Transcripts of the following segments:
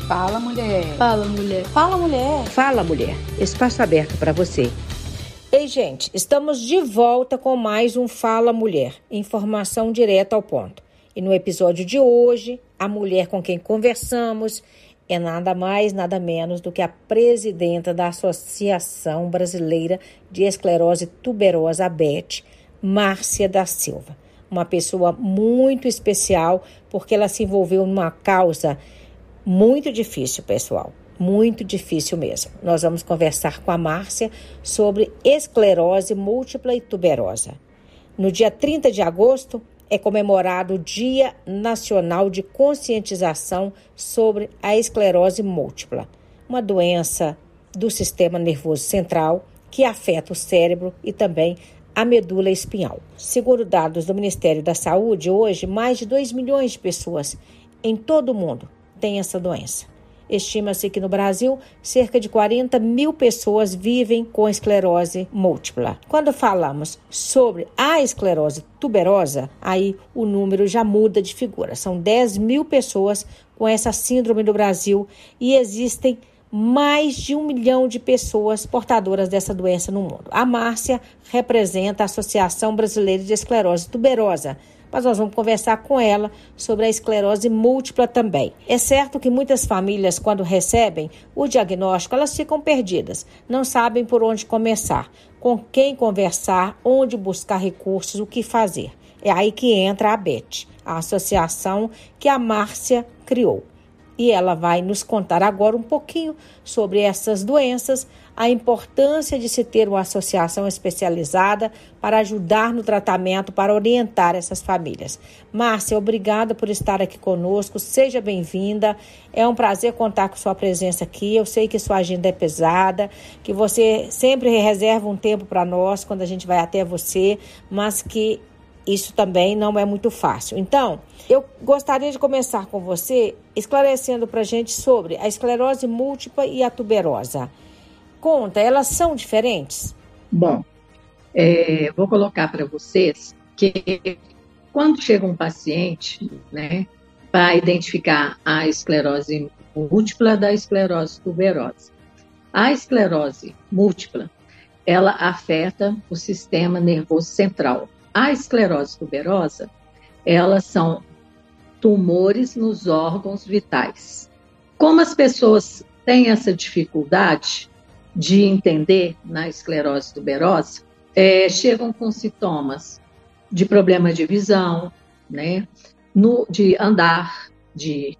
Fala, mulher. Fala, mulher. Fala, mulher. Fala, mulher. Espaço aberto para você. Ei, gente, estamos de volta com mais um Fala Mulher, informação direta ao ponto. E no episódio de hoje, a mulher com quem conversamos é nada mais, nada menos do que a presidenta da Associação Brasileira de Esclerose Tuberosa, ABET, Márcia da Silva. Uma pessoa muito especial, porque ela se envolveu numa causa muito difícil, pessoal. Muito difícil mesmo. Nós vamos conversar com a Márcia sobre esclerose múltipla e tuberosa. No dia 30 de agosto é comemorado o Dia Nacional de Conscientização sobre a Esclerose Múltipla, uma doença do sistema nervoso central que afeta o cérebro e também a medula espinhal. Segundo dados do Ministério da Saúde, hoje mais de 2 milhões de pessoas em todo o mundo têm essa doença. Estima-se que no Brasil, cerca de 40 mil pessoas vivem com esclerose múltipla. Quando falamos sobre a esclerose tuberosa, aí o número já muda de figura. São 10 mil pessoas com essa síndrome no Brasil e existem mais de 1 milhão de pessoas portadoras dessa doença no mundo. A Márcia representa a Associação Brasileira de Esclerose Tuberosa, mas nós vamos conversar com ela sobre a esclerose múltipla também. É certo que muitas famílias, quando recebem o diagnóstico, elas ficam perdidas, não sabem por onde começar, com quem conversar, onde buscar recursos, o que fazer. É aí que entra a ABET, a associação que a Márcia criou. E ela vai nos contar agora um pouquinho sobre essas doenças, a importância de se ter uma associação especializada para ajudar no tratamento, para orientar essas famílias. Márcia, obrigada por estar aqui conosco, seja bem-vinda. É um prazer contar com sua presença aqui. Eu sei que sua agenda é pesada, que você sempre reserva um tempo para nós quando a gente vai até você, mas que isso também não é muito fácil. Então, eu gostaria de começar com você esclarecendo para a gente sobre a esclerose múltipla e a tuberosa. Conta, elas são diferentes? Bom, vou colocar para vocês que quando chega um paciente, né, para identificar a esclerose múltipla da esclerose tuberosa. A esclerose múltipla, ela afeta o sistema nervoso central. A esclerose tuberosa, elas são tumores nos órgãos vitais. Como as pessoas têm essa dificuldade de entender na esclerose tuberosa, chegam com sintomas de problema de visão, né, de andar, de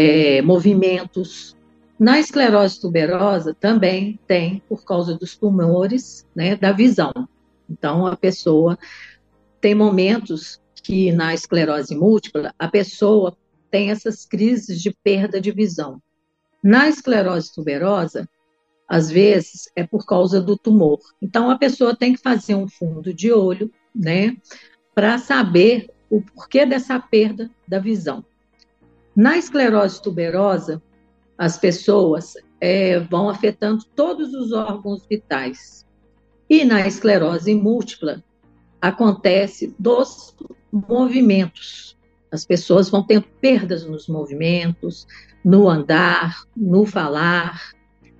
movimentos. Na esclerose tuberosa também tem, por causa dos tumores, né, da visão. Então, a pessoa tem momentos que na esclerose múltipla a pessoa tem essas crises de perda de visão. Na esclerose tuberosa, às vezes é por causa do tumor. Então a pessoa tem que fazer um fundo de olho, né, para saber o porquê dessa perda da visão. Na esclerose tuberosa, as pessoas vão afetando todos os órgãos vitais. E na esclerose múltipla, acontece dos movimentos. As pessoas vão tendo perdas nos movimentos, no andar, no falar.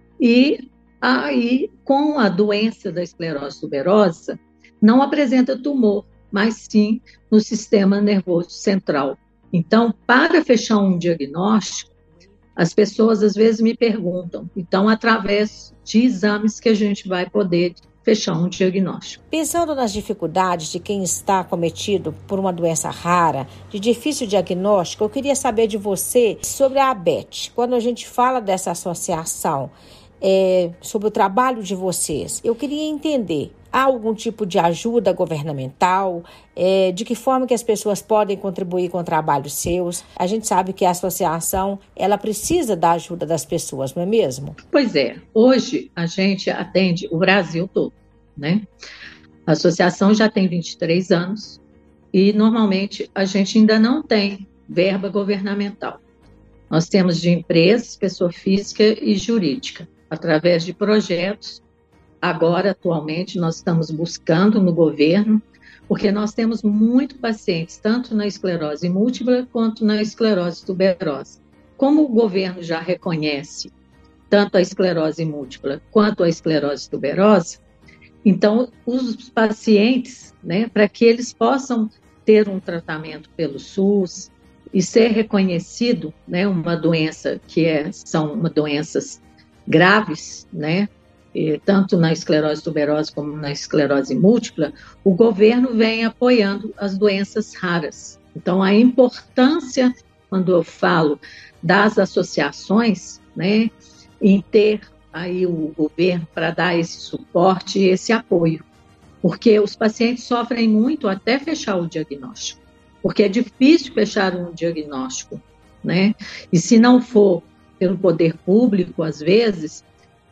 E aí, com a doença da esclerose tuberosa, não apresenta tumor, mas sim no sistema nervoso central. Então, para fechar um diagnóstico, as pessoas às vezes me perguntam, então, através de exames que a gente vai poder fechar um diagnóstico. Pensando nas dificuldades de quem está acometido por uma doença rara, de difícil diagnóstico, eu queria saber de você sobre a ABET. Quando a gente fala dessa associação, sobre o trabalho de vocês, eu queria entender, há algum tipo de ajuda governamental? De que forma que as pessoas podem contribuir com trabalhos seus? A gente sabe que a associação, ela precisa da ajuda das pessoas, não é mesmo? Pois é, hoje a gente atende o Brasil todo, né? A associação já tem 23 anos e normalmente a gente ainda não tem verba governamental. Nós temos de empresas, pessoa física e jurídica, através de projetos. Agora, atualmente, nós estamos buscando no governo, porque nós temos muitos pacientes, tanto na esclerose múltipla quanto na esclerose tuberosa. como o governo já reconhece tanto a esclerose múltipla quanto a esclerose tuberosa, então os pacientes, né, para que eles possam ter um tratamento pelo SUS e ser reconhecido, né, uma doença são doenças graves, né, tanto na esclerose tuberosa como na esclerose múltipla, o governo vem apoiando as doenças raras. Então, a importância, quando eu falo das associações, né, em ter aí o governo para dar esse suporte e esse apoio, porque os pacientes sofrem muito até fechar o diagnóstico, porque é difícil fechar um diagnóstico, né? E se não for pelo poder público, às vezes,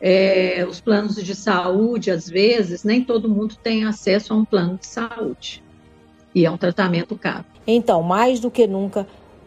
os planos de saúde, às vezes, nem todo mundo tem acesso a um plano de saúde, e é um tratamento caro. Então, mais do que nunca,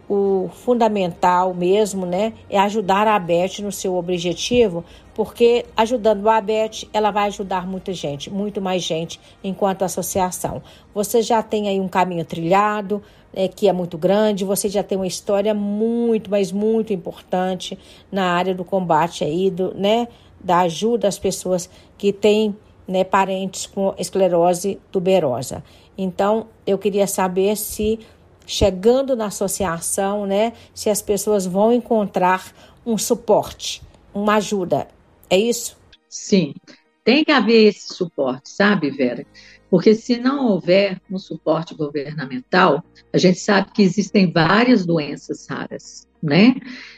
o fundamental mesmo, né, é ajudar a Beth no seu objetivo, porque ajudando a Beth, ela vai ajudar muita gente, muito mais gente, enquanto associação. Você já tem aí um caminho trilhado, que é muito grande, você já tem uma história muito, mas muito importante na área do combate aí, né, da ajuda às pessoas que têm, né, parentes com esclerose tuberosa. Então, eu queria saber se, chegando na associação, né, se as pessoas vão encontrar um suporte, uma ajuda. É isso? Sim, tem que haver esse suporte, sabe, Vera? Porque se não houver um suporte governamental, a gente sabe que existem várias doenças raras, né?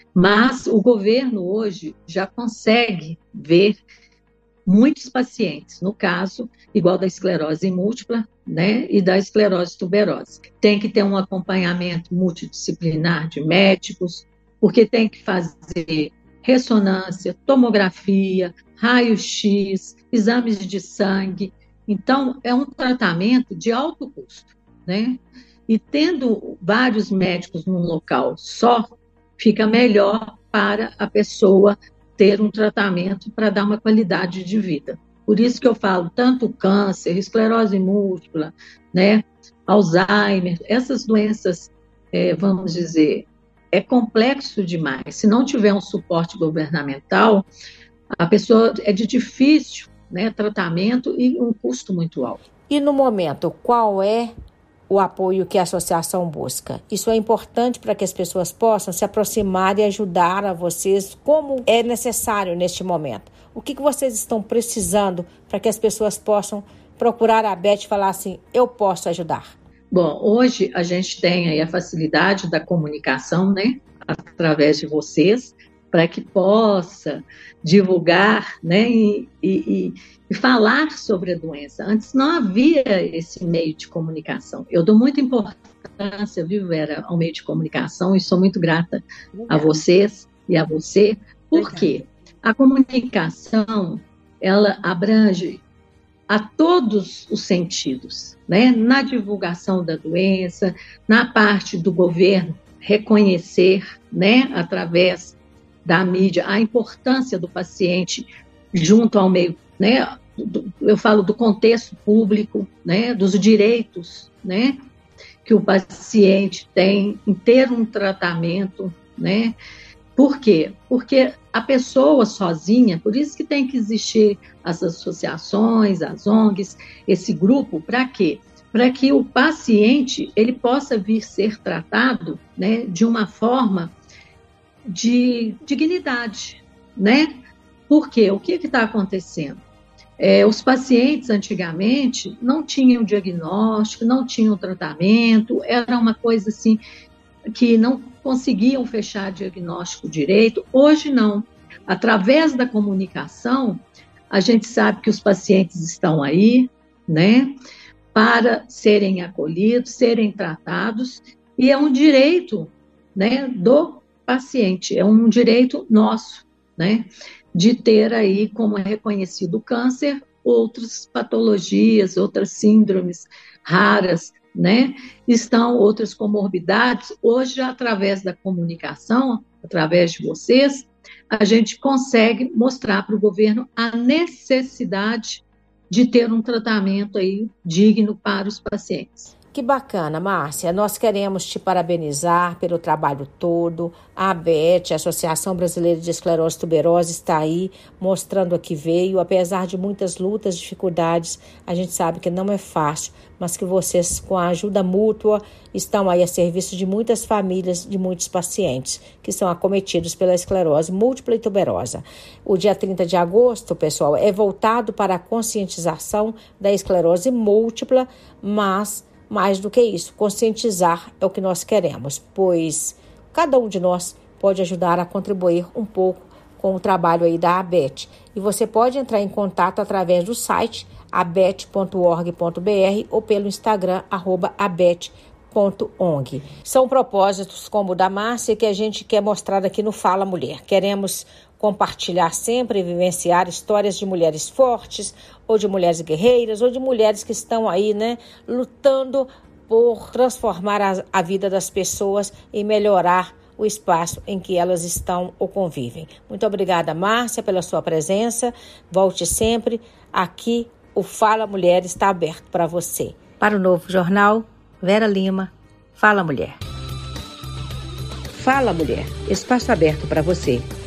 Mas o governo hoje já consegue ver muitos pacientes, no caso, igual da esclerose múltipla, né, e da esclerose tuberosa. Tem que ter um acompanhamento multidisciplinar de médicos, porque tem que fazer ressonância, tomografia, raio-x, exames de sangue. Então, é um tratamento de alto custo, né? E tendo vários médicos num local só, fica melhor para a pessoa ter um tratamento para dar uma qualidade de vida. Por isso que eu falo, tanto câncer, esclerose múltipla, né, Alzheimer, essas doenças, vamos dizer, é complexo demais. Se não tiver um suporte governamental, a pessoa é de difícil, né, tratamento e um custo muito alto. E no momento, qual é o apoio que a associação busca? Isso é importante para que as pessoas possam se aproximar e ajudar a vocês como é necessário neste momento. O que vocês estão precisando para que as pessoas possam procurar a Beth e falar assim, eu posso ajudar? Bom, hoje a gente tem aí a facilidade da comunicação, né, através de vocês, para que possa divulgar, né, e falar sobre a doença. Antes não havia esse meio de comunicação. Eu dou muita importância, viu, Vera, ao meio de comunicação, e sou muito grata a vocês e a você, porque a comunicação, ela abrange a todos os sentidos, né? Na divulgação da doença, na parte do governo reconhecer, né, através da mídia, a importância do paciente junto ao meio, né? Eu falo do contexto público, né, dos direitos, né, que o paciente tem em ter um tratamento, né? Por quê? Porque a pessoa sozinha, por isso que tem que existir as associações, as ONGs, esse grupo, para quê? Para que o paciente ele possa vir ser tratado, né, de uma forma de dignidade, né? Porque o que está acontecendo? Os pacientes antigamente não tinham diagnóstico, não tinham tratamento, era uma coisa assim que não conseguiam fechar diagnóstico direito. Hoje não. Através da comunicação, a gente sabe que os pacientes estão aí, né, para serem acolhidos, serem tratados, e é um direito, né, do paciente, é um direito nosso, né, de ter aí, como é reconhecido o câncer, outras patologias, outras síndromes raras, né? Estão outras comorbidades. Hoje, através da comunicação, através de vocês, a gente consegue mostrar para o governo a necessidade de ter um tratamento aí digno para os pacientes. Que bacana, Márcia. Nós queremos te parabenizar pelo trabalho todo. A ABET, a Associação Brasileira de Esclerose Tuberosa, está aí mostrando a que veio. Apesar de muitas lutas, dificuldades, a gente sabe que não é fácil, mas que vocês, com a ajuda mútua, estão aí a serviço de muitas famílias, de muitos pacientes que são acometidos pela esclerose múltipla e tuberosa. O dia 30 de agosto, pessoal, é voltado para a conscientização da esclerose múltipla, mas mais do que isso, conscientizar é o que nós queremos, pois cada um de nós pode ajudar a contribuir um pouco com o trabalho aí da ABET. E você pode entrar em contato através do site abet.org.br ou pelo Instagram, @abet.ong. São propósitos como o da Márcia que a gente quer mostrar aqui no Fala Mulher. Queremos compartilhar sempre e vivenciar histórias de mulheres fortes, ou de mulheres guerreiras, ou de mulheres que estão aí, lutando por transformar a vida das pessoas e melhorar o espaço em que elas estão ou convivem. Muito obrigada, Márcia, pela sua presença. Volte sempre. Aqui o Fala Mulher está aberto para você. Para o Novo Jornal, Vera Lima, Fala Mulher. Fala Mulher, espaço aberto para você.